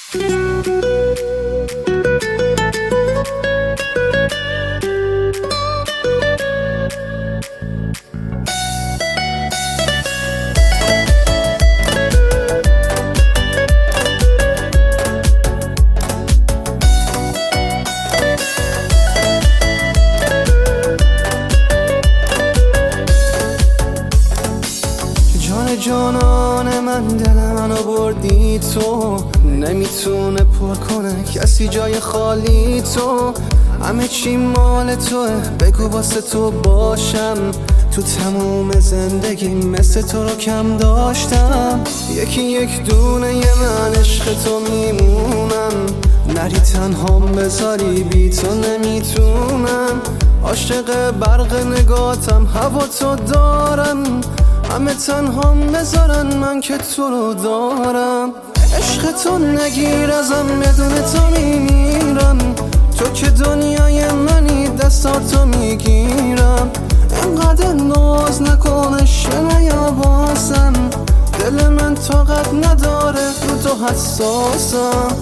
جانان من دل منو بردی تو، نمیتونه پر کنه کسی جای خالی تو. همه چی مال توه، بگو واسه تو باشم. تو تموم زندگی مثل تو رو کم داشتم. یکی یک دونه من عشق تو میمونم. نری تنهام بذاری بی تو نمیتونم. عاشق برق نگاتم، هوا تو دارم. همه تنهام بذارن من که تو رو دارم. عشق تو نگیر ازم، بدون تو میمیرم. تو که دنیای منی، دستاتو میگیرم. انقدر ناز نکن عشق نیا باسم. دل من طاقت نداره، رو تو حساسم.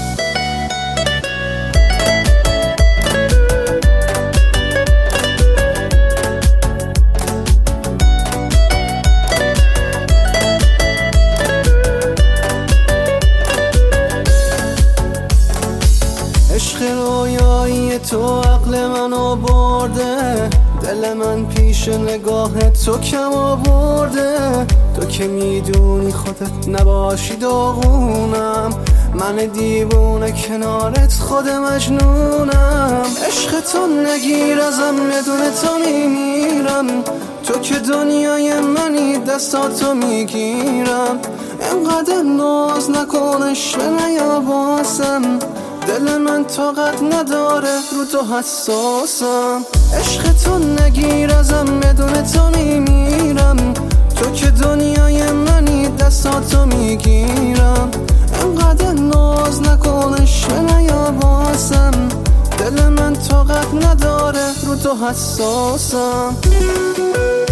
عشق رویایی تو عقل منو برده. دل من پیش نگاه تو کم آورده. تو که میدونی خودت نباشی داغونم. من دیوونه کنارت خود مجنونم. عشق تو نگیر ازم، بدون تو میمیرم. تو که دنیای منی، دستاتو میگیرم. انقدر ناز نکن عشق نیا باسم. دل من طاقت نداره، رو تو حساسم. عشق تو نگیر ازم، بدون تو میمیرم. تو که دنیای منی، دستاتو میگیرم. انقدر ناز نکن عشق نیا باسم. دل من طاقت نداره، رو تو حساسم.